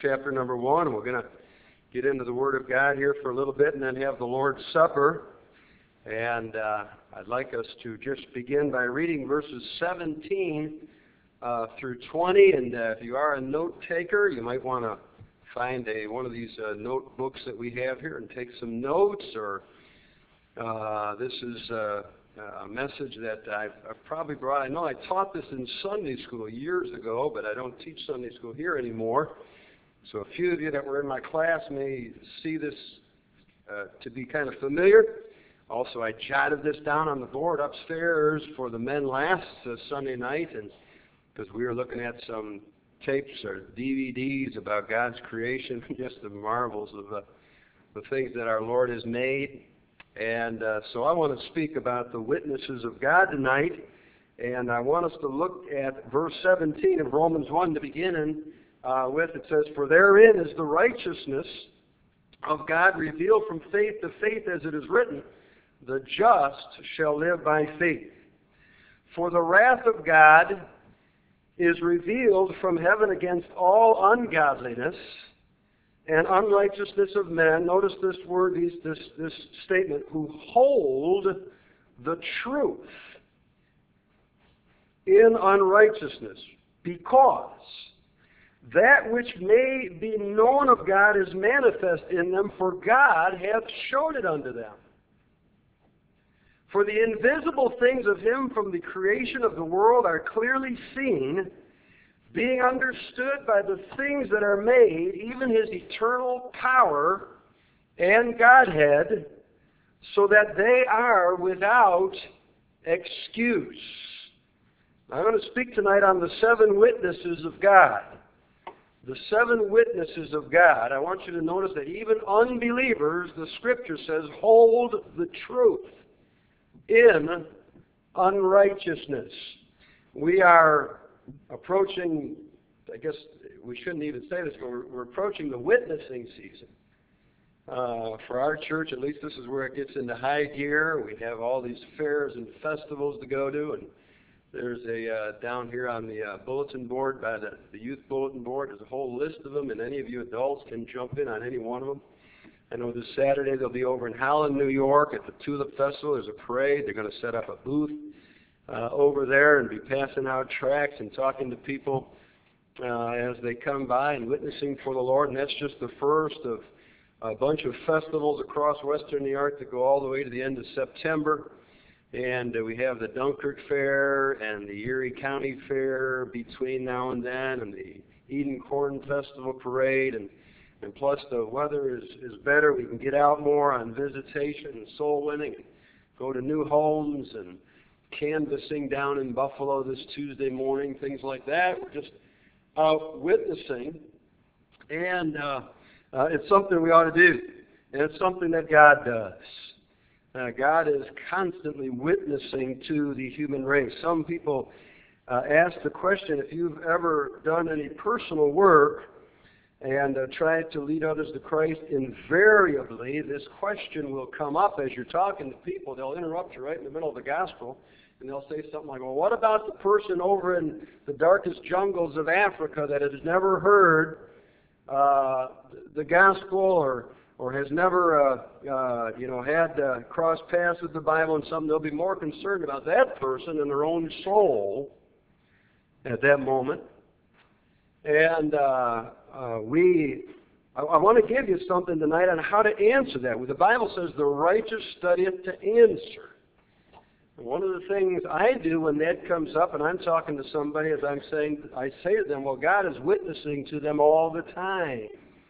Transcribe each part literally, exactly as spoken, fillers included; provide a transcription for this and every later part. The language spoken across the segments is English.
chapter number one, and we're going to get into the Word of God here for a little bit and then have the Lord's Supper. And uh, I'd like us to just begin by reading verses seventeen uh, through twenty. And uh, if you are a note taker, you might want to find a one of these uh, notebooks that we have here and take some notes. Or uh, this is uh, a message that I've, I've probably brought. I know I taught this in Sunday school years ago, but I don't teach Sunday school here anymore. So a few of you that were in my class may see this uh, to be kind of familiar. Also, I jotted this down on the board upstairs for the men last uh, Sunday night, and because we were looking at some tapes or D V Ds about God's creation, just the marvels of uh, the things that our Lord has made. And uh, so I want to speak about the witnesses of God tonight, and I want us to look at verse seventeen of Romans one to begin in. Uh, with it says, "For therein is the righteousness of God revealed from faith to faith, as it is written, the just shall live by faith. For the wrath of God is revealed from heaven against all ungodliness and unrighteousness of men." Notice this word, these, this, this statement, "who hold the truth in unrighteousness, because that which may be known of God is manifest in them, for God hath showed it unto them. For the invisible things of him from the creation of the world are clearly seen, being understood by the things that are made, even his eternal power and Godhead, so that they are without excuse." I'm going to speak tonight on the seven witnesses of God. The seven witnesses of God. I want you to notice that even unbelievers, the Scripture says, hold the truth in unrighteousness. We are approaching, I guess we shouldn't even say this, but we're, we're approaching the witnessing season. Uh, for our church, at least this is where it gets into high gear. We have all these fairs and festivals to go to, and there's a, uh, down here on the uh, bulletin board, by the, the youth bulletin board, there's a whole list of them, and any of you adults can jump in on any one of them. I know this Saturday they'll be over in Holland, New York at the Tulip Festival. There's a parade. They're going to set up a booth uh, over there and be passing out tracts and talking to people uh, as they come by and witnessing for the Lord. And that's just the first of a bunch of festivals across western New York that go all the way to the end of September. And uh, we have the Dunkirk Fair and the Erie County Fair between now and then, and the Eden Corn Festival Parade. And, and plus the weather is, is better. We can get out more on visitation and soul winning, and go to new homes and canvassing down in Buffalo this Tuesday morning, things like that. We're just out witnessing. And uh, uh, it's something we ought to do. And it's something that God does. Uh, God is constantly witnessing to the human race. Some people uh, ask the question, if you've ever done any personal work and uh, tried to lead others to Christ, invariably this question will come up as you're talking to people. They'll interrupt you right in the middle of the gospel, and they'll say something like, "Well, what about the person over in the darkest jungles of Africa that has never heard uh, the gospel or or has never, uh, uh, you know, had uh, crossed paths with the Bible and something?" They'll be more concerned about that person than their own soul at that moment. And uh, uh, we, I, I want to give you something tonight on how to answer that. The Bible says the righteous studieth to answer. And one of the things I do when that comes up and I'm talking to somebody, as I'm saying, I say to them, well, God is witnessing to them all the time.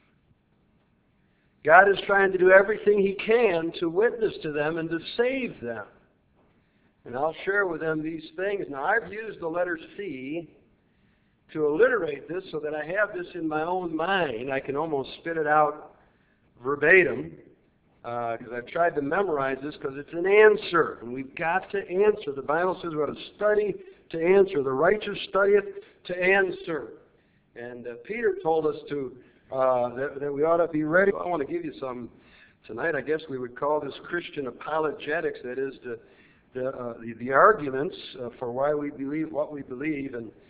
God is trying to do everything he can to witness to them and to save them. And I'll share with them these things. Now, I've used the letter C to alliterate this so that I have this in my own mind. I can almost spit it out verbatim because uh, I've tried to memorize this because it's an answer. And we've got to answer. The Bible says we ought to study to answer. The righteous studieth to answer. And uh, Peter told us to Uh, that, that we ought to be ready. I want to give you some tonight. I guess we would call this Christian apologetics. That is the the, uh, the, the arguments uh, for why we believe what we believe. And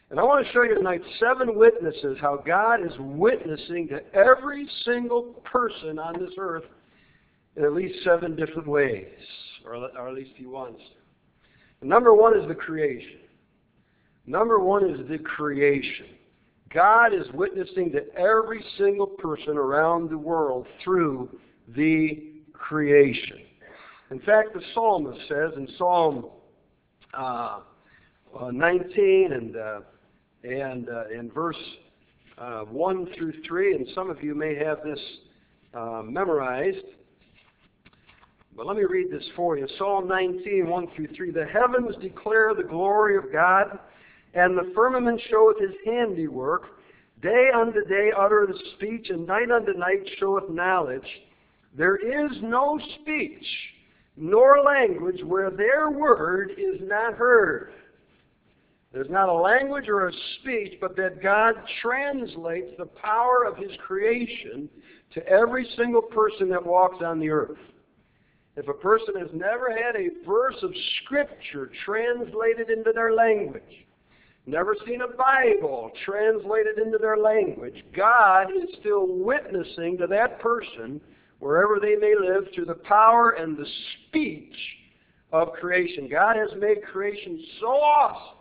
And I want to show you tonight seven witnesses how God is witnessing to every single person on this earth in at least seven different ways, or, or at least he wants to. Number one is the creation. Number one is the creation. God is witnessing to every single person around the world through the creation. In fact, the psalmist says in Psalm uh, uh, nineteen and uh, and uh, in verse uh, one through three, and some of you may have this uh, memorized, but let me read this for you. Psalm nineteen, one through three. The heavens declare the glory of God, and the firmament showeth his handiwork. Day unto day uttereth speech, and night unto night showeth knowledge. There is no speech, nor language, where their word is not heard. There's not a language or a speech, but that God translates the power of his creation to every single person that walks on the earth. If a person has never had a verse of Scripture translated into their language, never seen a Bible translated into their language, God is still witnessing to that person wherever they may live through the power and the speech of creation. God has made creation so awesome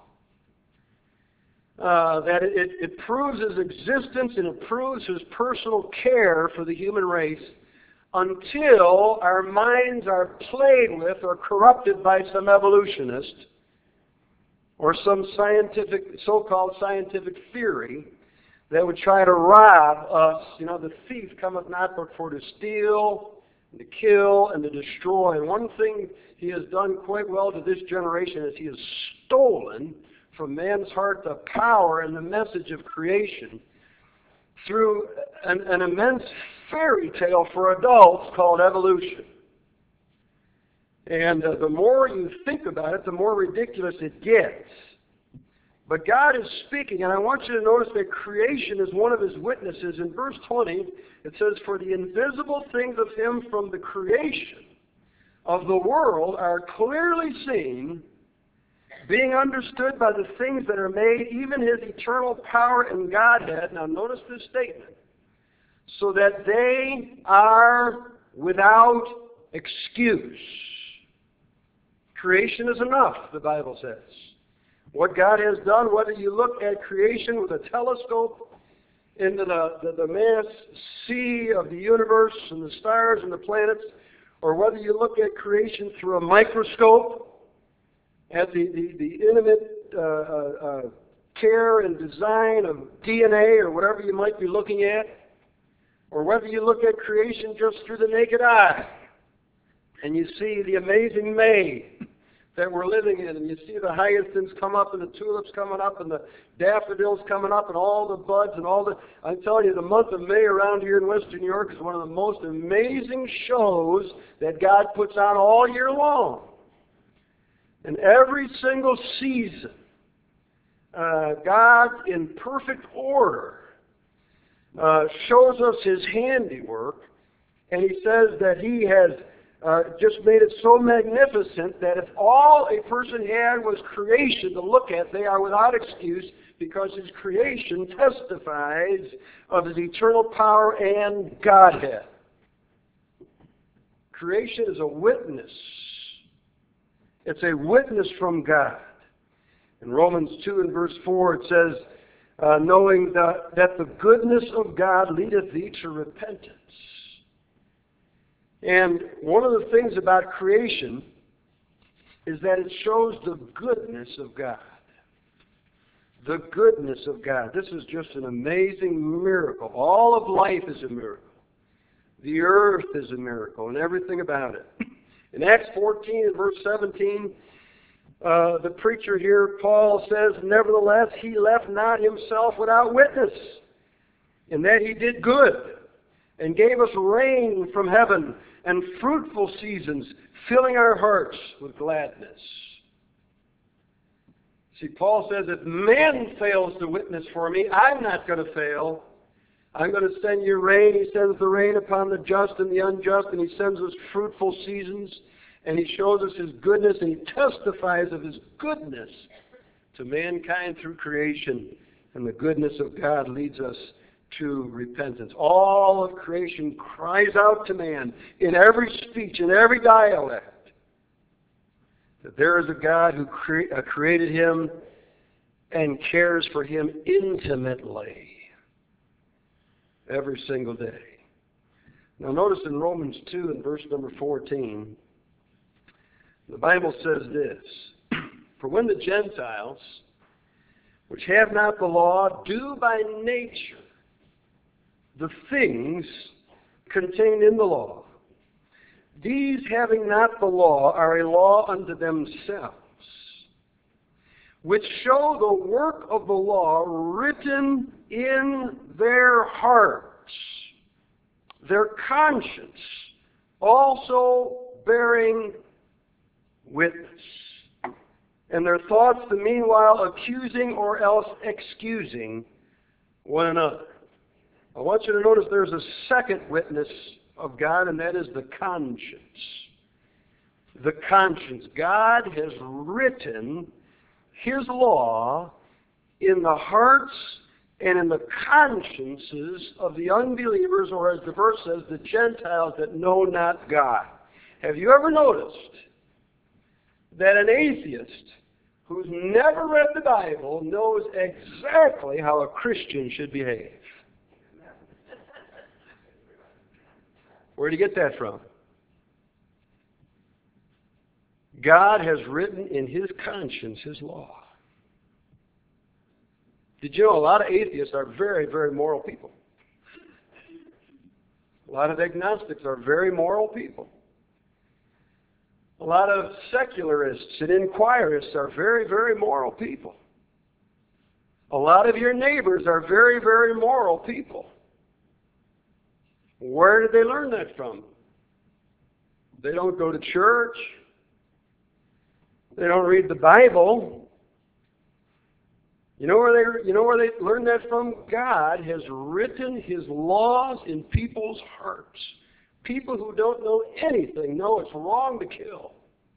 uh, that it, it, it proves his existence and it proves his personal care for the human race until our minds are played with or corrupted by some evolutionist or some scientific, so-called scientific theory that would try to rob us. You know, the thief cometh not but for to steal, and to kill, and to destroy. And one thing he has done quite well to this generation is he has stolen from man's heart the power and the message of creation through an, an immense fairy tale for adults called evolution. And uh, the more you think about it, the more ridiculous it gets. But God is speaking, and I want you to notice that creation is one of his witnesses. In verse twenty, it says, "For the invisible things of him from the creation of the world are clearly seen, being understood by the things that are made, even his eternal power and Godhead." Now notice this statement. "So that they are without excuse." Creation is enough, the Bible says. What God has done, whether you look at creation with a telescope into the, the, the vast sea of the universe and the stars and the planets, or whether you look at creation through a microscope at the, the, the intimate uh, uh, uh, care and design of D N A or whatever you might be looking at, or whether you look at creation just through the naked eye, and you see the amazing May that we're living in, and you see the hyacinths come up, and the tulips coming up, and the daffodils coming up, and all the buds, and all the... I'm telling you, the month of May around here in Western New York is one of the most amazing shows that God puts on all year long. And every single season, uh, God, in perfect order, uh, shows us his handiwork, and he says that he has Uh, just made it so magnificent that if all a person had was creation to look at, they are without excuse, because his creation testifies of his eternal power and Godhead. Creation is a witness. It's a witness from God. In Romans two and verse four it says, uh, knowing that, that the goodness of God leadeth thee to repentance. And one of the things about creation is that it shows the goodness of God. The goodness of God. This is just an amazing miracle. All of life is a miracle. The earth is a miracle and everything about it. In Acts fourteen and verse seventeen, uh, the preacher here, Paul, says, "Nevertheless, he left not himself without witness, in that he did good, and gave us rain from heaven, and fruitful seasons, filling our hearts with gladness." See, Paul says, if man fails to witness for me, I'm not going to fail. I'm going to send you rain. He sends the rain upon the just and the unjust, and he sends us fruitful seasons, and he shows us his goodness, and he testifies of his goodness to mankind through creation, and the goodness of God leads us to repentance. All of creation cries out to man in every speech, in every dialect, that there is a God who cre- uh, created him and cares for him intimately every single day. Now notice in Romans two and verse number fourteen, the Bible says this, "For when the Gentiles, which have not the law, do by nature the things contained in the law, these having not the law are a law unto themselves, which show the work of the law written in their hearts, their conscience also bearing witness, and their thoughts the meanwhile accusing or else excusing one another." I want you to notice there's a second witness of God, and that is the conscience. The conscience. God has written his law in the hearts and in the consciences of the unbelievers, or as the verse says, the Gentiles that know not God. Have you ever noticed that an atheist who's never read the Bible knows exactly how a Christian should behave? Where did you get that from? God has written in his conscience his law. Did you know a lot of atheists are very, very moral people? A lot of agnostics are very moral people. A lot of secularists and inquirists are very, very moral people. A lot of your neighbors are very, very moral people. Where did they learn that from? They don't go to church. They don't read the Bible. You know where they you know where they learned that from? God has written his laws in people's hearts. People who don't know anything know it's wrong to kill.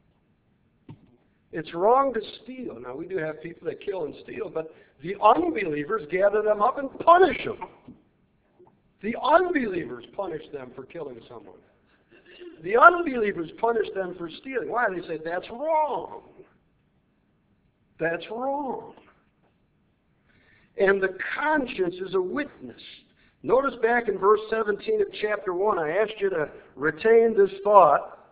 It's wrong to steal. Now, we do have people that kill and steal, but the unbelievers gather them up and punish them. The unbelievers punish them for killing someone. The unbelievers punish them for stealing. Why? They say, that's wrong. That's wrong. And the conscience is a witness. Notice back in verse seventeen of chapter one, I asked you to retain this thought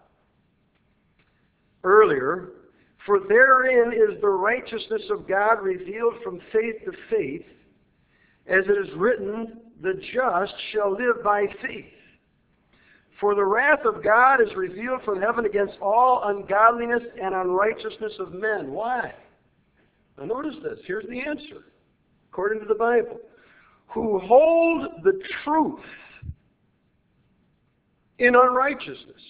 earlier. "For therein is the righteousness of God revealed from faith to faith, as it is written, the just shall live by faith. For the wrath of God is revealed from heaven against all ungodliness and unrighteousness of men." Why? Now notice this. Here's the answer. According to the Bible. "Who hold the truth in unrighteousness."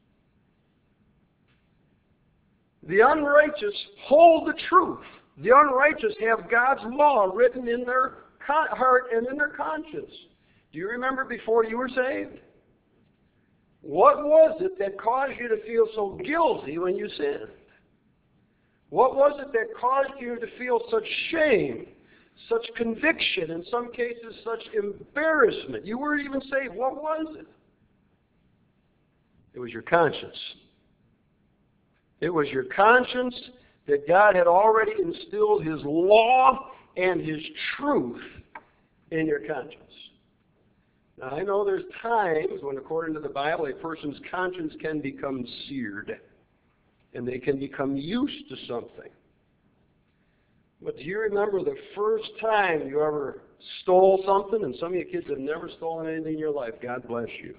The unrighteous hold the truth. The unrighteous have God's law written in their heart and in their conscience. Do you remember before you were saved? What was it that caused you to feel so guilty when you sinned? What was it that caused you to feel such shame, such conviction, in some cases such embarrassment? You weren't even saved. What was it? It was your conscience. It was your conscience that God had already instilled his law and his truth in your conscience. Now, I know there's times when, according to the Bible, a person's conscience can become seared, and they can become used to something. But do you remember the first time you ever stole something? And some of you kids have never stolen anything in your life. God bless you.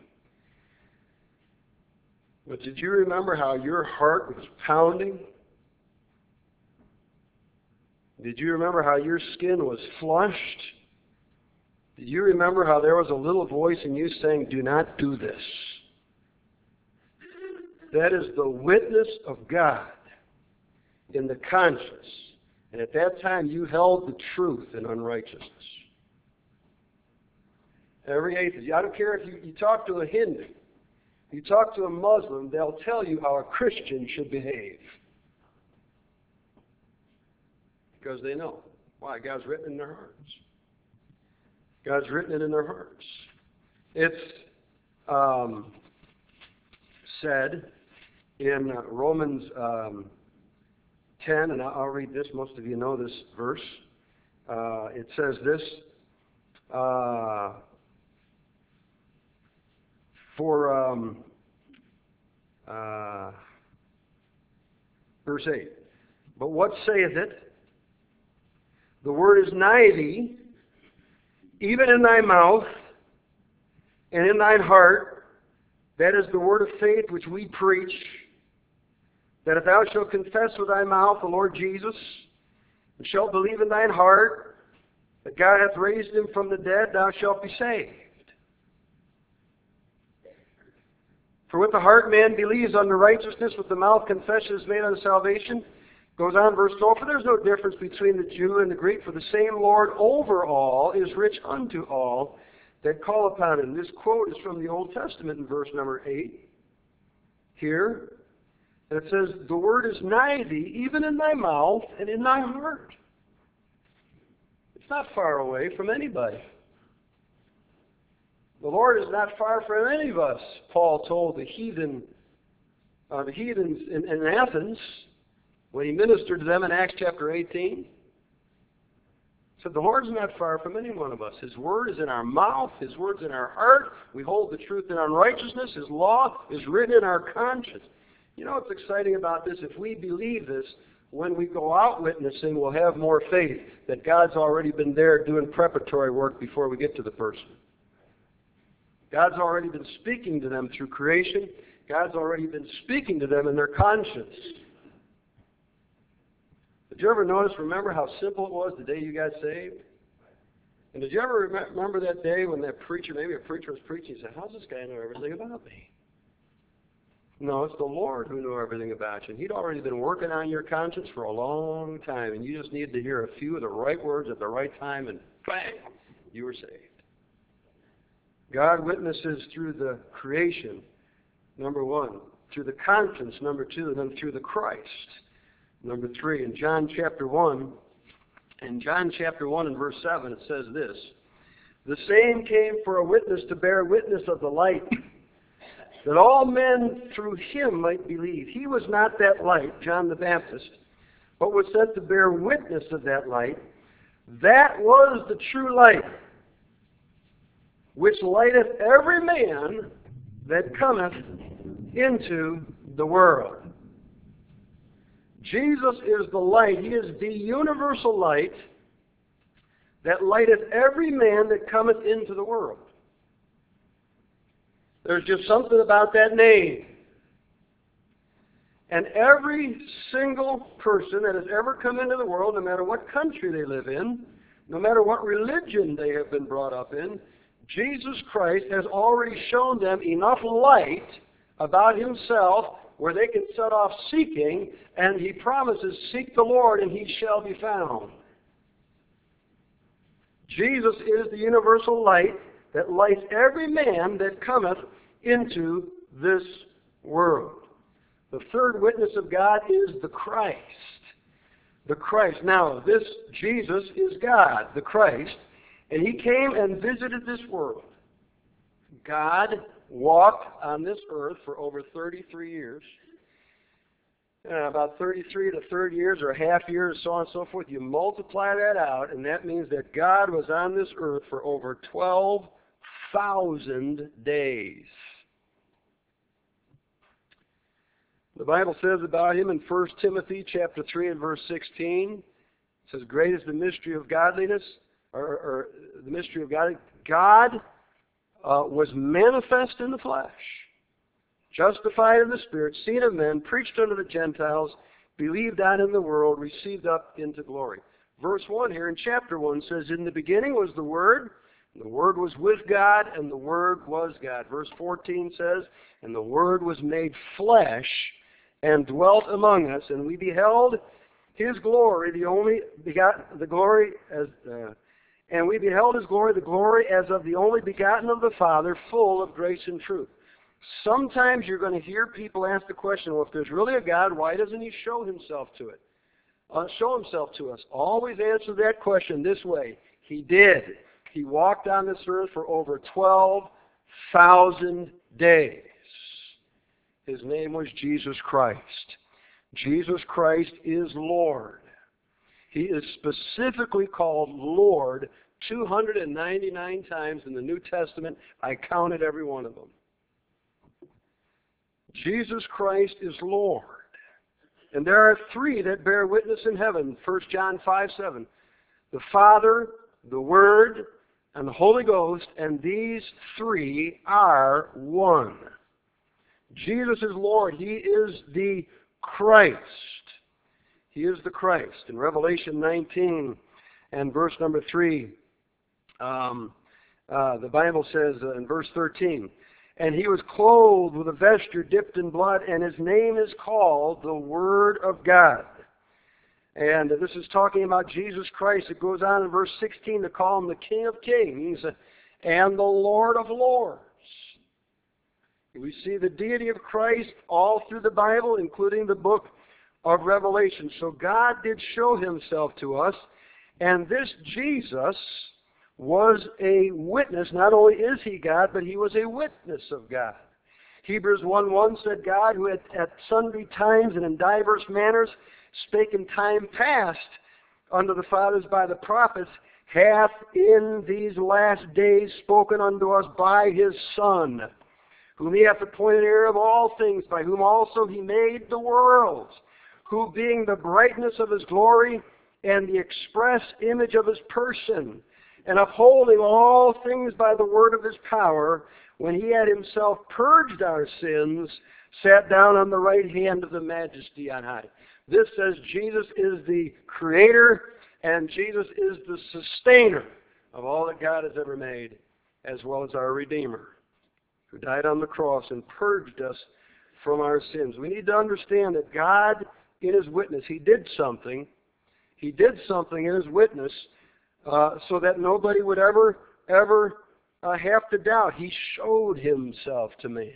But did you remember how your heart was pounding? Did you remember how your skin was flushed? Did you remember how there was a little voice in you saying, "Do not do this"? That is the witness of God in the conscience. And at that time, you held the truth in unrighteousness. Every atheist, I don't care if you, you talk to a Hindu, you talk to a Muslim, they'll tell you how a Christian should behave. Because they know. Why? God's written it in their hearts. God's written it in their hearts. It's um, said in uh, Romans um, ten, and I'll read this. Most of you know this verse. Uh, it says this, uh, for um, uh, verse eight. But what saith it? The word is nigh thee, even in thy mouth and in thine heart. That is the word of faith which we preach, that if thou shalt confess with thy mouth the Lord Jesus, and shalt believe in thine heart that God hath raised him from the dead, thou shalt be saved. For with the heart man believes unto righteousness, with the mouth confession is made unto salvation. Goes on, verse twelve, for there is no difference between the Jew and the Greek, for the same Lord over all is rich unto all that call upon him. This quote is from the Old Testament in verse number eight. Here, and it says, the word is nigh thee, even in thy mouth and in thy heart. It's not far away from anybody. The Lord is not far from any of us, Paul told the heathen, uh, the heathens in, in Athens, when he ministered to them in Acts chapter eighteen. He said, the Lord's not far from any one of us. His word is in our mouth. His word's in our heart. We hold the truth in unrighteousness. His law is written in our conscience. You know what's exciting about this? If we believe this, when we go out witnessing, we'll have more faith that God's already been there doing preparatory work before we get to the person. God's already been speaking to them through creation. God's already been speaking to them in their conscience. Did you ever notice, remember how simple it was the day you got saved? And did you ever remember that day when that preacher, maybe a preacher was preaching, he said, how's this guy know everything about me? No, it's the Lord who knew everything about you. And he'd already been working on your conscience for a long time, and you just needed to hear a few of the right words at the right time, and bang, you were saved. God witnesses through the creation, number one, through the conscience, number two, and then through the Christ. Number three, in John chapter one, in John chapter one and verse seven, it says this, the same came for a witness to bear witness of the light, that all men through him might believe. He was not that light, John the Baptist, but was sent to bear witness of that light. That was the true light, which lighteth every man that cometh into the world. Jesus is the light. He is the universal light that lighteth every man that cometh into the world. There's just something about that name. And every single person that has ever come into the world, no matter what country they live in, no matter what religion they have been brought up in, Jesus Christ has already shown them enough light about himself where they can set off seeking, and he promises, seek the Lord and he shall be found. Jesus is the universal light that lights every man that cometh into this world. The third witness of God is the Christ. The Christ. Now, this Jesus is God, the Christ, and he came and visited this world. God walked on this earth for over thirty-three years. And about thirty-three to thirty years or half years, so on and so forth. You multiply that out, and that means that God was on this earth for over twelve thousand days. The Bible says about him in First Timothy chapter three and verse sixteen, it says, great is the mystery of godliness, or, or the mystery of God. God uh, was manifest in the flesh, justified in the Spirit, seen of men, preached unto the Gentiles, believed on in the world, received up into glory. Verse one here in chapter one says, in the beginning was the Word, and the Word was with God, and the Word was God. Verse fourteen says, and the Word was made flesh and dwelt among us, and we beheld his glory, the only begotten, the glory as, uh, and we beheld his glory, the glory as of the only begotten of the Father, full of grace and truth. Sometimes you're going to hear people ask the question, well, if there's really a God, why doesn't he show himself to it? uh, show himself to us? Always answer that question this way. He did. He walked on this earth for over twelve thousand days. His name was Jesus Christ. Jesus Christ is Lord. He is specifically called Lord two hundred ninety-nine times in the New Testament. I counted every one of them. Jesus Christ is Lord. And there are three that bear witness in heaven. First John five seven. The Father, the Word, and the Holy Ghost, and these three are one. Jesus is Lord. He is the Christ. He is the Christ. In Revelation nineteen and verse number three, um, uh, the Bible says uh, in verse thirteen, and he was clothed with a vesture dipped in blood, and his name is called the Word of God. And this is talking about Jesus Christ. It goes on in verse sixteen to call him the King of Kings and the Lord of Lords. We see the deity of Christ all through the Bible, including the book of Revelation. So God did show himself to us, and this Jesus was a witness. Not only is he God, but he was a witness of God. Hebrews one one said, God, who at, at sundry times and in divers manners spake in time past unto the fathers by the prophets, hath in these last days spoken unto us by his Son, whom he hath appointed heir of all things, by whom also he made the worlds, who being the brightness of his glory and the express image of his person, and upholding all things by the word of his power, when he had himself purged our sins, sat down on the right hand of the majesty on high. This says Jesus is the creator and Jesus is the sustainer of all that God has ever made, as well as our Redeemer, who died on the cross and purged us from our sins. We need to understand that God, in his witness, he did something. He did something in his witness uh, so that nobody would ever, ever uh, have to doubt. He showed himself to man.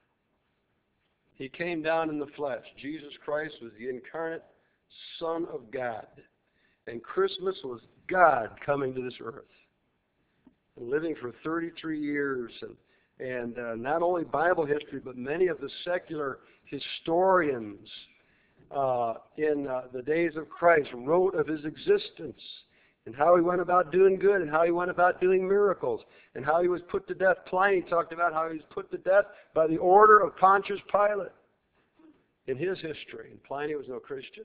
He came down in the flesh. Jesus Christ was the incarnate Son of God. And Christmas was God coming to this earth and living for thirty-three years. And, and uh, not only Bible history, but many of the secular historians uh, in uh, the days of Christ wrote of his existence and how he went about doing good and how he went about doing miracles and how he was put to death. Pliny talked about how he was put to death by the order of Pontius Pilate in his history. And Pliny was no Christian.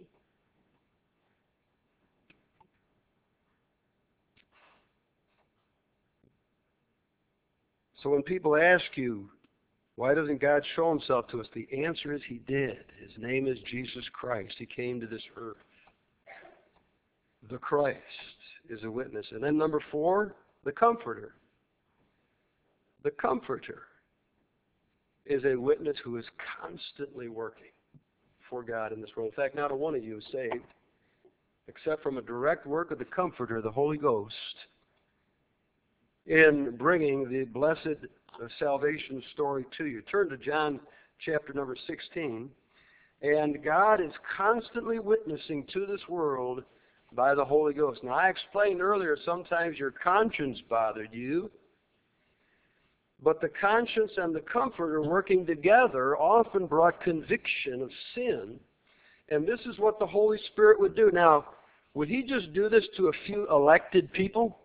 So when people ask you, why doesn't God show himself to us? The answer is he did. His name is Jesus Christ. He came to this earth. The Christ is a witness. And then number four, the Comforter. The Comforter is a witness who is constantly working for God in this world. In fact, not a one of you is saved, except from a direct work of the Comforter, the Holy Ghost, in bringing the blessed uh, salvation story to you. Turn to John chapter number sixteen. And God is constantly witnessing to this world by the Holy Ghost. Now, I explained earlier, sometimes your conscience bothered you, but the conscience and the Comforter working together often brought conviction of sin. And this is what the Holy Spirit would do. Now, would he just do this to a few elected people?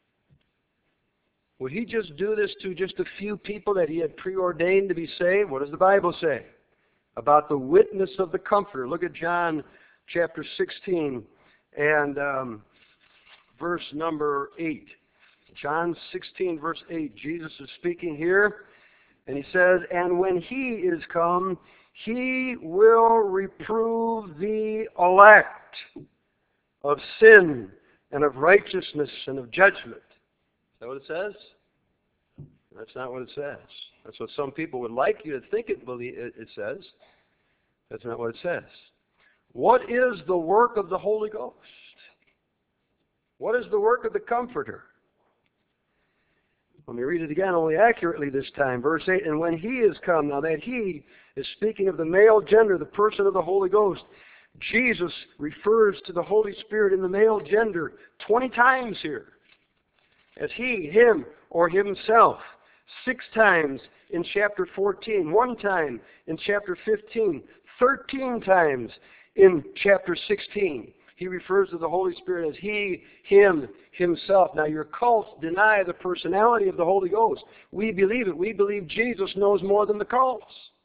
Would he just do this to just a few people that he had preordained to be saved? What does the Bible say about the witness of the Comforter? Look at John chapter sixteen and um, verse number eight. John sixteen, verse eight. Jesus is speaking here, and he says, and when he is come, he will reprove the elect of sin and of righteousness and of judgment. Is that what it says? That's not what it says. That's what some people would like you to think it, believe it, it says. That's not what it says. What is the work of the Holy Ghost? What is the work of the Comforter? Let me read it again, only accurately this time. Verse eight, and when he is come, now that he is speaking of the male gender, the person of the Holy Ghost, Jesus refers to the Holy Spirit in the male gender twenty times here as he, him, or himself. Six times in chapter fourteen, one time in chapter fifteen, thirteen times in chapter sixteen. He refers to the Holy Spirit as he, him, himself. Now your cults deny the personality of the Holy Ghost. We believe it. We believe Jesus knows more than the cults.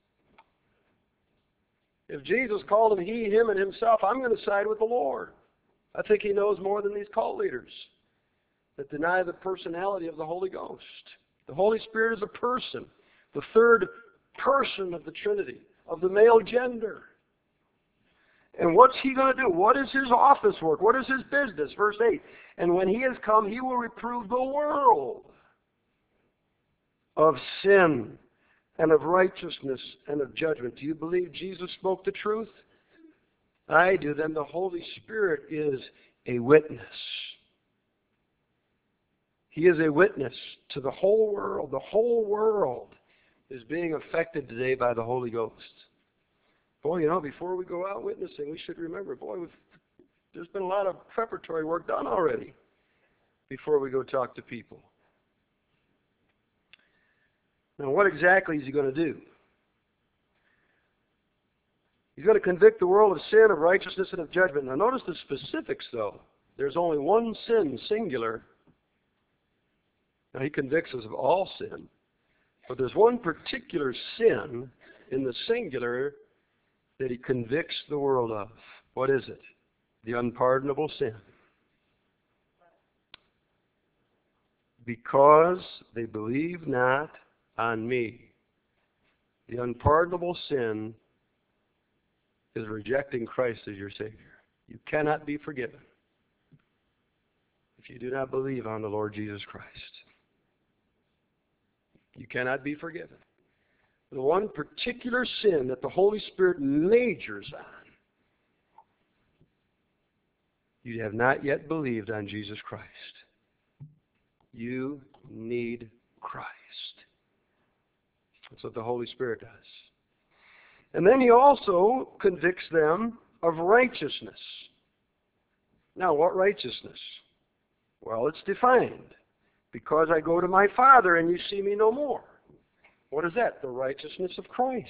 If Jesus called him he, him, and himself, I'm going to side with the Lord. I think he knows more than these cult leaders that deny the personality of the Holy Ghost. The Holy Spirit is a person, the third person of the Trinity, of the male gender. And what's he going to do? What is his office work? What is his business? Verse eight, and when he has come, he will reprove the world of sin and of righteousness and of judgment. Do you believe Jesus spoke the truth? I do. Then the Holy Spirit is a witness. He is a witness to the whole world. The whole world is being affected today by the Holy Ghost. Boy, you know, before we go out witnessing, we should remember, boy, we've, there's been a lot of preparatory work done already before we go talk to people. Now, what exactly is he going to do? He's going to convict the world of sin, of righteousness, and of judgment. Now, notice the specifics, though. There's only one sin, singular. Now, he convicts us of all sin. But there's one particular sin in the singular that he convicts the world of. What is it? The unpardonable sin. Because they believe not on me. The unpardonable sin is rejecting Christ as your Savior. You cannot be forgiven if you do not believe on the Lord Jesus Christ. You cannot be forgiven. The one particular sin that the Holy Spirit majors on, you have not yet believed on Jesus Christ. You need Christ. That's what the Holy Spirit does. And then he also convicts them of righteousness. Now, what righteousness? Well, it's defined. Because I go to my Father and you see me no more. What is that? The righteousness of Christ.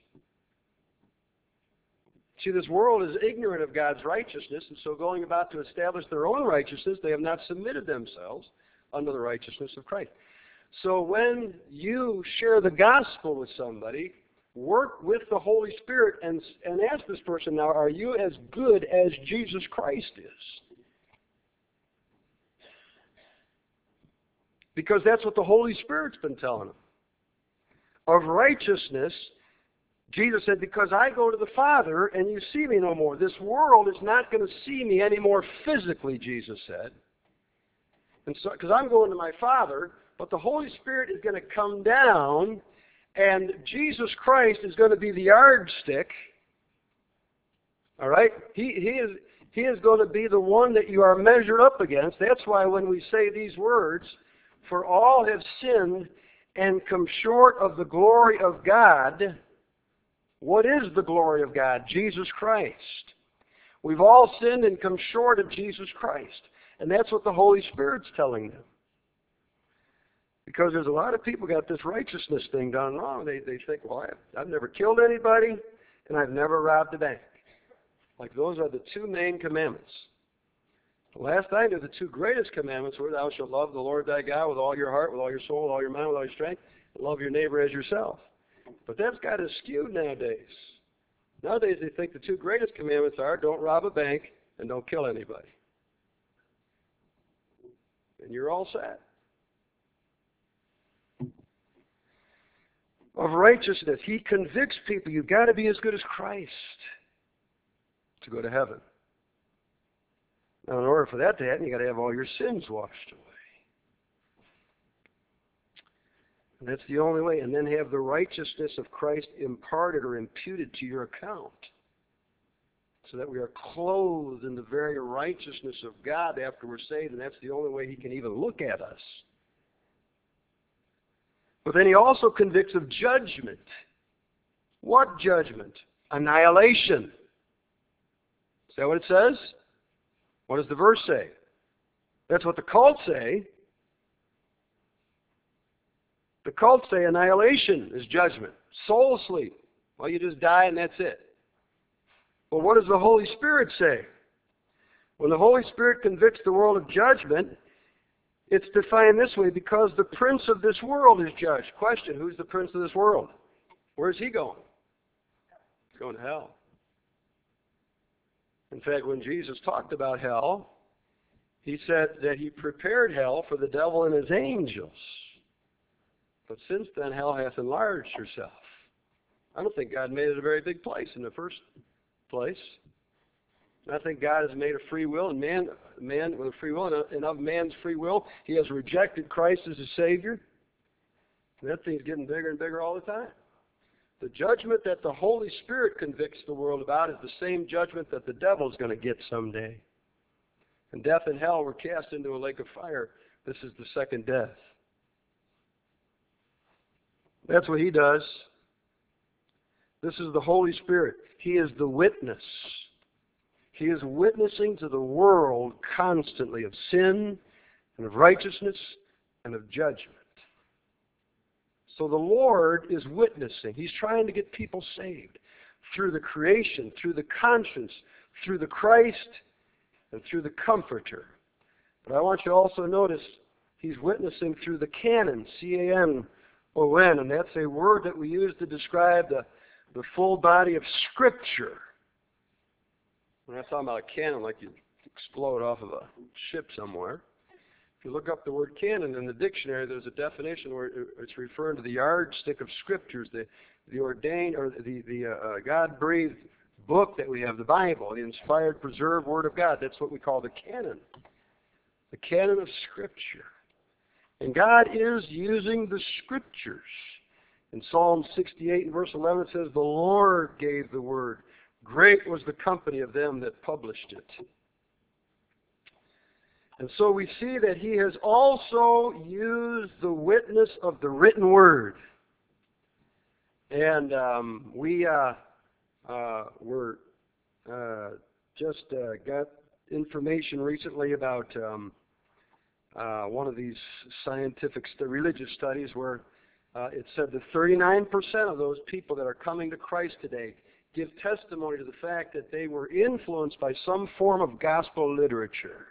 See, this world is ignorant of God's righteousness, and so going about to establish their own righteousness, they have not submitted themselves under the righteousness of Christ. So when you share the gospel with somebody, work with the Holy Spirit and, and ask this person, now, are you as good as Jesus Christ is? Because that's what the Holy Spirit's been telling them. Of righteousness, Jesus said, because I go to the Father and you see me no more. This world is not going to see me anymore physically, Jesus said. And so, because I'm going to my Father, but the Holy Spirit is going to come down and Jesus Christ is going to be the yardstick. All right? He, he, is, he is going to be the one that you are measured up against. That's why when we say these words, for all have sinned and come short of the glory of God. What is the glory of God? Jesus Christ. We've all sinned and come short of Jesus Christ. And that's what the Holy Spirit's telling them. Because there's a lot of people got this righteousness thing done wrong. They, they think, well, I've, I've never killed anybody and I've never robbed a bank. Like those are the two main commandments. Last I knew, the two greatest commandments were, thou shalt love the Lord thy God with all your heart, with all your soul, with all your mind, with all your strength, and love your neighbor as yourself. But that's got us skewed nowadays. Nowadays they think the two greatest commandments are, don't rob a bank and don't kill anybody. And you're all set. Of righteousness, he convicts people. You've got to be as good as Christ to go to heaven. Now, in order for that to happen, you've got to have all your sins washed away. And that's the only way. And then have the righteousness of Christ imparted or imputed to your account. So that we are clothed in the very righteousness of God after we're saved. And that's the only way he can even look at us. But then he also convicts of judgment. What judgment? Annihilation. Is that what it says? What does the verse say? That's what the cults say. The cults say annihilation is judgment. Soul sleep. Well, you just die and that's it. Well, what does the Holy Spirit say? When the Holy Spirit convicts the world of judgment, it's defined this way: because the prince of this world is judged. Question, who's the prince of this world? Where's he going? He's going to hell. In fact, when Jesus talked about hell, he said that he prepared hell for the devil and his angels. But since then, hell hath enlarged herself. I don't think God made it a very big place in the first place. I think God has made a free will, and man, man with a free will, and of man's free will, he has rejected Christ as his Savior. And that thing's getting bigger and bigger all the time. The judgment that the Holy Spirit convicts the world about is the same judgment that the devil's going to get someday. And death and hell were cast into a lake of fire. This is the second death. That's what he does. This is the Holy Spirit. He is the witness. He is witnessing to the world constantly of sin and of righteousness and of judgment. So the Lord is witnessing. He's trying to get people saved through the creation, through the conscience, through the Christ, and through the Comforter. But I want you to also notice he's witnessing through the canon, C A N O N, and that's a word that we use to describe the, the full body of Scripture. When I'm talking about a cannon, like you explode off of a ship somewhere. If you look up the word canon in the dictionary, there's a definition where it's referring to the yardstick of Scriptures, the, the ordained, or the, the uh, God-breathed book that we have, the Bible, the inspired, preserved Word of God. That's what we call the canon. The canon of Scripture. And God is using the Scriptures. In Psalm sixty-eight and verse eleven, it says, "The Lord gave the word. Great was the company of them that published it." And so we see that he has also used the witness of the written word. And um, we uh, uh, were uh, just uh, got information recently about um, uh, one of these scientific st- religious studies where uh, it said that thirty-nine percent of those people that are coming to Christ today give testimony to the fact that they were influenced by some form of gospel literature.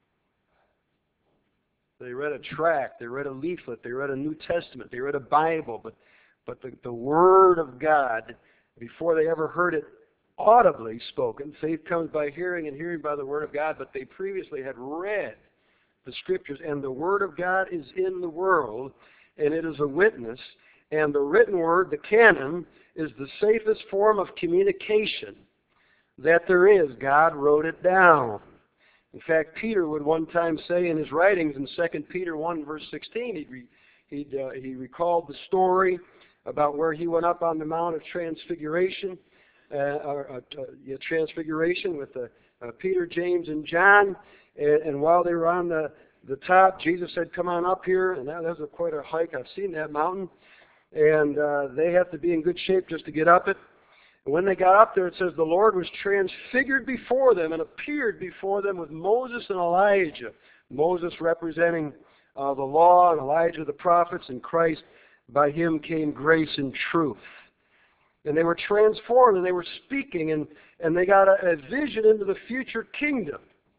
They read a tract, they read a leaflet, they read a New Testament, they read a Bible, but but the, the Word of God, before they ever heard it audibly spoken, faith comes by hearing and hearing by the Word of God, but they previously had read the Scriptures, and the Word of God is in the world, and it is a witness, and the written Word, the canon, is the safest form of communication that there is. God wrote it down. In fact, Peter would one time say in his writings in Second Peter one, verse sixteen, he'd re, he'd, uh, he recalled the story about where he went up on the Mount of Transfiguration, uh, or, uh, uh, yeah, Transfiguration with uh, uh, Peter, James, and John. And, and while they were on the, the top, Jesus said, "Come on up here." And that, that was a, quite a hike. I've seen that mountain. And uh, they have to be in good shape just to get up it. And when they got up there, it says the Lord was transfigured before them and appeared before them with Moses and Elijah. Moses representing uh, the law, and Elijah the prophets, and Christ. By him came grace and truth. And they were transformed, and they were speaking, and, and they got a, a vision into the future kingdom.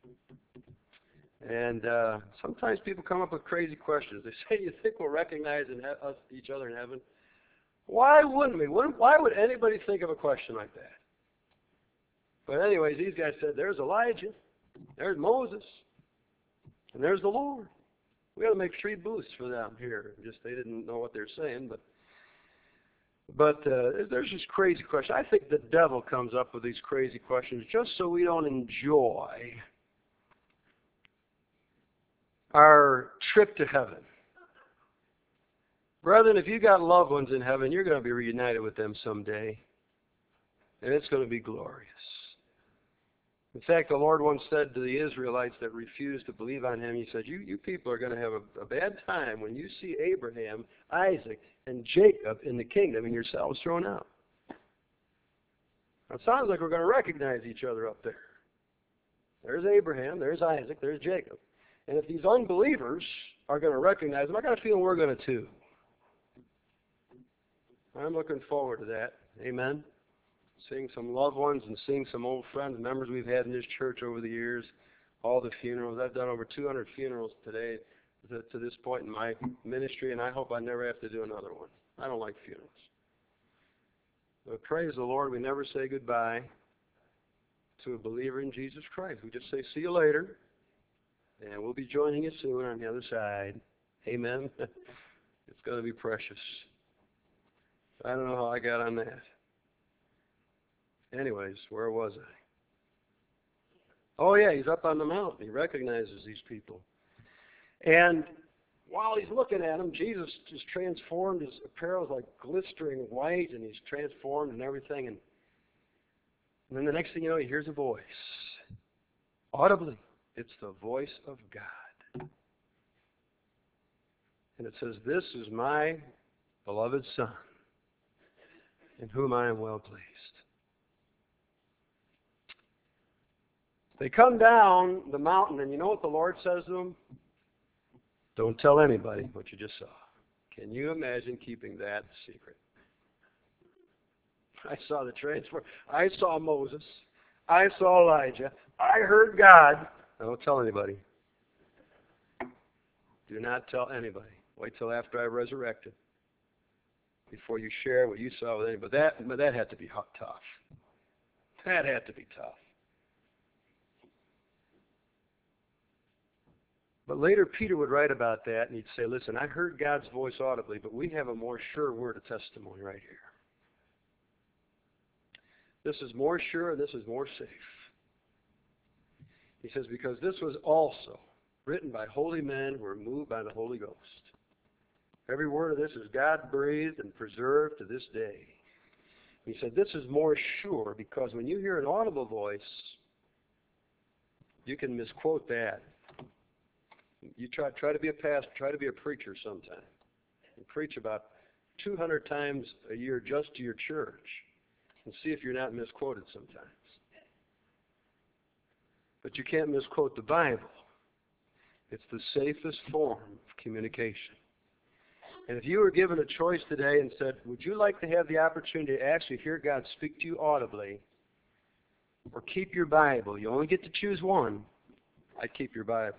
And uh, sometimes people come up with crazy questions. They say, "You think we'll recognize in he- us, each other in heaven?" Why wouldn't we? Why would anybody think of a question like that? But anyways, these guys said, there's Elijah, there's Moses, and there's the Lord. We got to make three booths for them here. Just they didn't know what they're saying, but but uh, there's this crazy question. I think the devil comes up with these crazy questions just so we don't enjoy our trip to heaven. Brethren, if you got loved ones in heaven, you're going to be reunited with them someday. And it's going to be glorious. In fact, the Lord once said to the Israelites that refused to believe on him, he said, you, you people are going to have a, a bad time when you see Abraham, Isaac, and Jacob in the kingdom and yourselves thrown out. Now, it sounds like we're going to recognize each other up there. There's Abraham, there's Isaac, there's Jacob. And if these unbelievers are going to recognize them, I got a feeling we're going to too. I'm looking forward to that. Amen. Seeing some loved ones and seeing some old friends, members we've had in this church over the years, all the funerals. I've done over two hundred funerals today to, to this point in my ministry, and I hope I never have to do another one. I don't like funerals. But praise the Lord, we never say goodbye to a believer in Jesus Christ. We just say, see you later, and we'll be joining you soon on the other side. Amen. It's going to be precious. I don't know how I got on that. Anyways, where was I? Oh, yeah, he's up on the mountain. He recognizes these people. And while he's looking at them, Jesus is transformed. His apparel is like glistering white, and he's transformed and everything. And, and then the next thing you know, he hears a voice. Audibly, it's the voice of God. And it says, this is my beloved Son, in whom I am well pleased. They come down the mountain, and you know what the Lord says to them? Don't tell anybody what you just saw. Can you imagine keeping that secret? I saw the transfer. I saw Moses. I saw Elijah. I heard God. Don't tell anybody. Do not tell anybody. Wait till after I resurrected before you share what you saw with anybody. But that, but that had to be tough. That had to be tough. But later Peter would write about that, and he'd say, listen, I heard God's voice audibly, but we have a more sure word of testimony right here. This is more sure, and this is more safe. He says, because this was also written by holy men who were moved by the Holy Ghost. Every word of this is God-breathed and preserved to this day. He said, this is more sure, because when you hear an audible voice, you can misquote that. You try try to be a pastor, try to be a preacher sometime. You preach about two hundred times a year just to your church and see if you're not misquoted sometimes. But you can't misquote the Bible. It's the safest form of communication. And if you were given a choice today and said, would you like to have the opportunity to actually hear God speak to you audibly or keep your Bible? You only get to choose one. I'd keep your Bible.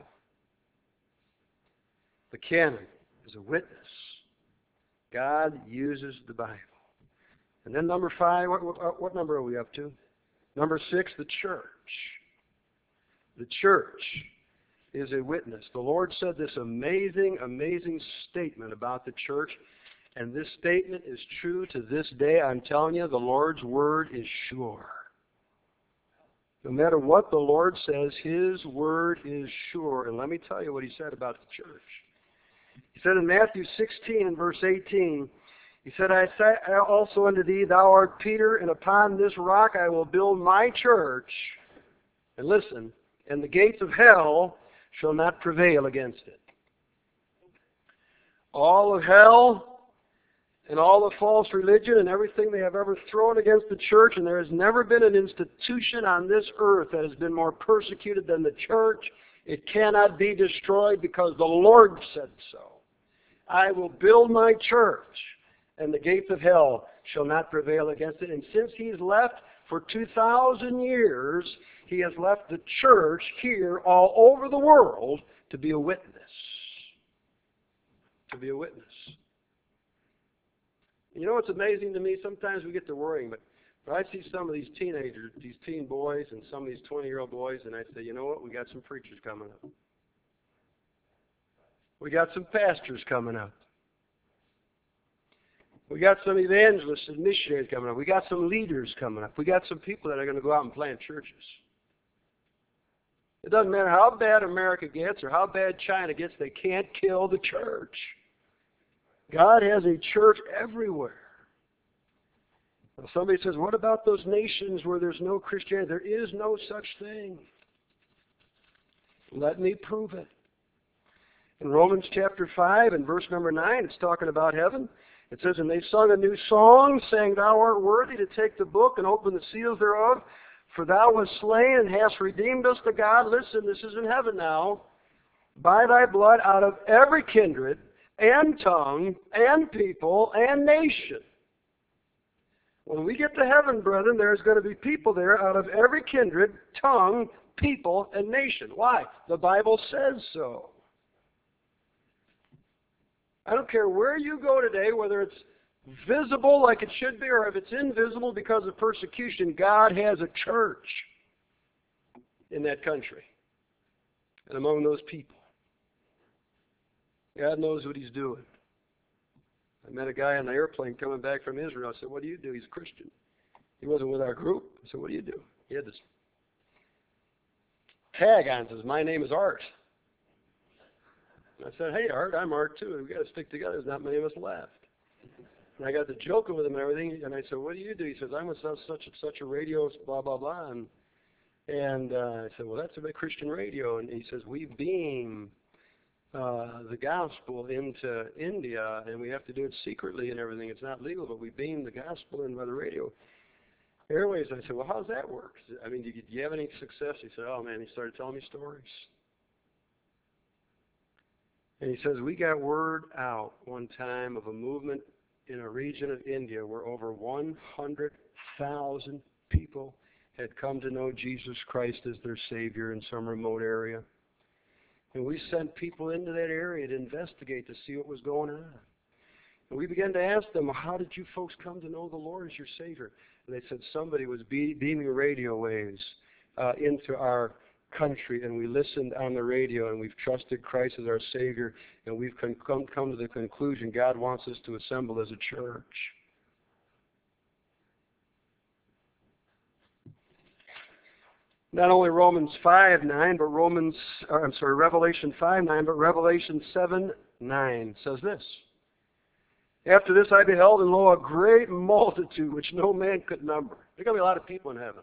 The canon is a witness. God uses the Bible. And then number five, what, what, what number are we up to? Number six, the church. The church is a witness. The Lord said this amazing, amazing statement about the church, and this statement is true to this day. I'm telling you, the Lord's word is sure. No matter what the Lord says, His word is sure. And let me tell you what He said about the church. He said in Matthew sixteen and verse eighteen, He said, I say also unto thee, thou art Peter, and upon this rock I will build my church. And listen, and the gates of hell shall not prevail against it. All of hell and all the false religion and everything they have ever thrown against the church, and there has never been an institution on this earth that has been more persecuted than the church. It cannot be destroyed because the Lord said so. I will build my church, and the gates of hell shall not prevail against it. And since He's left for two thousand years, He has left the church here all over the world to be a witness. To be a witness. You know what's amazing to me? Sometimes we get to worrying, but, but I see some of these teenagers, these teen boys, and some of these twenty-year-old boys, and I say, you know what? We got some preachers coming up. We got some pastors coming up. We got some evangelists and missionaries coming up. We got some leaders coming up. We got some people that are going to go out and plant churches. It doesn't matter how bad America gets or how bad China gets, they can't kill the church. God has a church everywhere. Now somebody says, what about those nations where there's no Christianity? There is no such thing. Let me prove it. In Romans chapter five and verse number nine, it's talking about heaven. It says, and they sung a new song, saying, thou art worthy to take the book and open the seals thereof. For thou wast slain and hast redeemed us to God. Listen, this is in heaven now. By thy blood out of every kindred and tongue and people and nation. When we get to heaven, brethren, there's going to be people there out of every kindred, tongue, people, and nation. Why? The Bible says so. I don't care where you go today, whether it's visible like it should be or if it's invisible because of persecution, God has a church in that country and among those people. God knows what He's doing. I met a guy on the airplane coming back from Israel. I said, what do you do? He's a Christian. He wasn't with our group. I said, what do you do? He had this tag on. It says, my name is Art. And I said, hey, Art, I'm Art too. We've got to stick together. There's not many of us left. And I got to joking with him and everything. And I said, what do you do? He says, I'm with such and such a radio, blah, blah, blah. And, and uh, I said, well, that's a big Christian radio. And he says, we beam Uh, the gospel into India, and we have to do it secretly and everything. It's not legal, but we beam the gospel in by the radio airways. I said, well, how does that work? I mean, do you, do you have any success? He said, oh, man, he started telling me stories. And he says, we got word out one time of a movement in a region of India where over one hundred thousand people had come to know Jesus Christ as their Savior in some remote area. And we sent people into that area to investigate to see what was going on. And we began to ask them, how did you folks come to know the Lord as your Savior? And they said somebody was be beaming radio waves uh, into our country, and we listened on the radio, and we've trusted Christ as our Savior, and we've con- come, come to the conclusion God wants us to assemble as a church. Not only Romans five nine, but Romans, or I'm sorry, Revelation five nine, but Revelation seven nine says this. After this I beheld, and lo, a great multitude which no man could number. There are going to be a lot of people in heaven.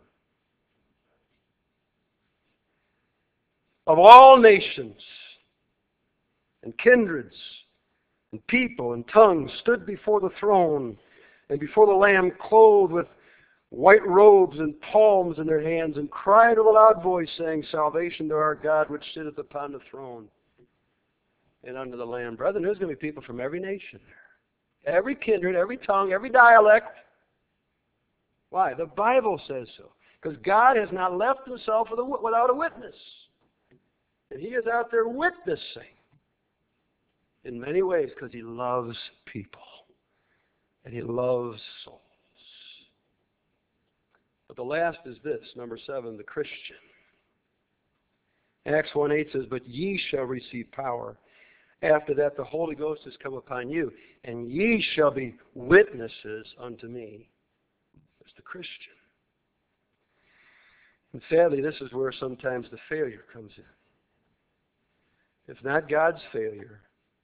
Of all nations, and kindreds, and people, and tongues, stood before the throne, and before the Lamb, clothed with white robes and palms in their hands, and cried with a loud voice, saying, salvation to our God which sitteth upon the throne and unto the Lamb. Brethren, there's going to be people from every nation, every kindred, every tongue, every dialect. Why? The Bible says so. Because God has not left Himself without a witness. And He is out there witnessing in many ways because He loves people. And He loves souls. But the last is this, number seven, the Christian. Acts one eight says, but ye shall receive power. After that the Holy Ghost is come upon you, and ye shall be witnesses unto me. That's the Christian. And sadly, this is where sometimes the failure comes in. It's not God's failure.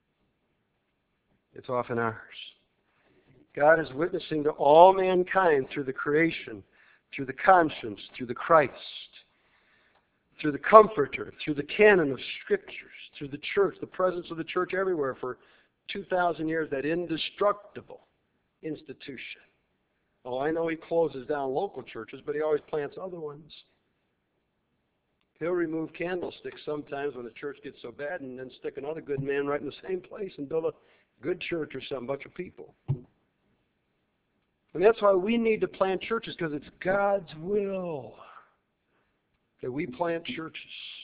It's often ours. God is witnessing to all mankind through the creation, through the conscience, through the Christ, through the Comforter, through the canon of Scriptures, through the church, the presence of the church everywhere for two thousand years, that indestructible institution. Oh, I know He closes down local churches, but He always plants other ones. He'll remove candlesticks sometimes when the church gets so bad, and then stick another good man right in the same place and build a good church or some bunch of people. And that's why we need to plant churches, because it's God's will that we plant churches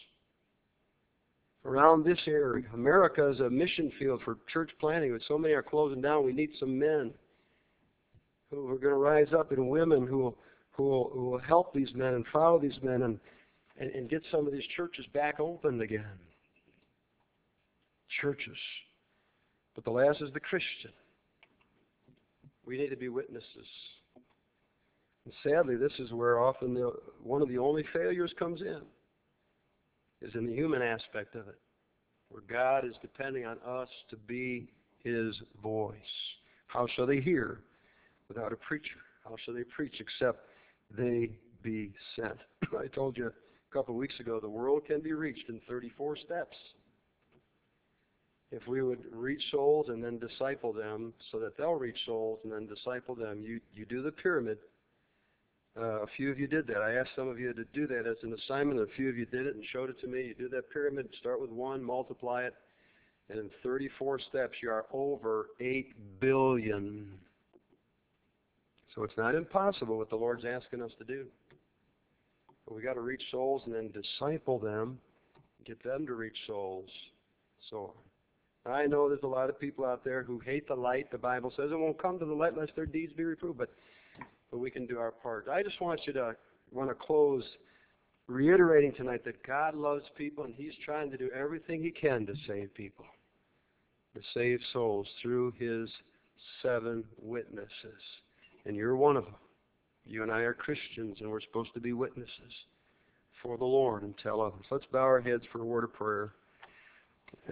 around this area. America is a mission field for church planting, but so many are closing down. We need some men who are going to rise up, and women who will, who will, who will help these men and follow these men and, and, and get some of these churches back open again. Churches. But the last is the Christian. We need to be witnesses. And sadly, this is where often the, one of the only failures comes in, is in the human aspect of it, where God is depending on us to be His voice. How shall they hear without a preacher? How shall they preach except they be sent? I told you a couple of weeks ago, the world can be reached in thirty-four steps. If we would reach souls and then disciple them so that they'll reach souls and then disciple them, you, you do the pyramid Uh, a few of you did that. I asked some of you to do that as an assignment. A few of you did it and showed it to me. You do that pyramid, start with one, multiply it, and in thirty-four steps you are over eight billion. So it's not impossible what the Lord's asking us to do. But we got to reach souls and then disciple them, get them to reach souls. So I know there's a lot of people out there who hate the light. The Bible says it won't come to the light lest their deeds be reproved. But but we can do our part. I just want you to want to close reiterating tonight that God loves people and He's trying to do everything He can to save people, to save souls through His seven witnesses. And you're one of them. You and I are Christians, and we're supposed to be witnesses for the Lord and tell others. Let's bow our heads for a word of prayer.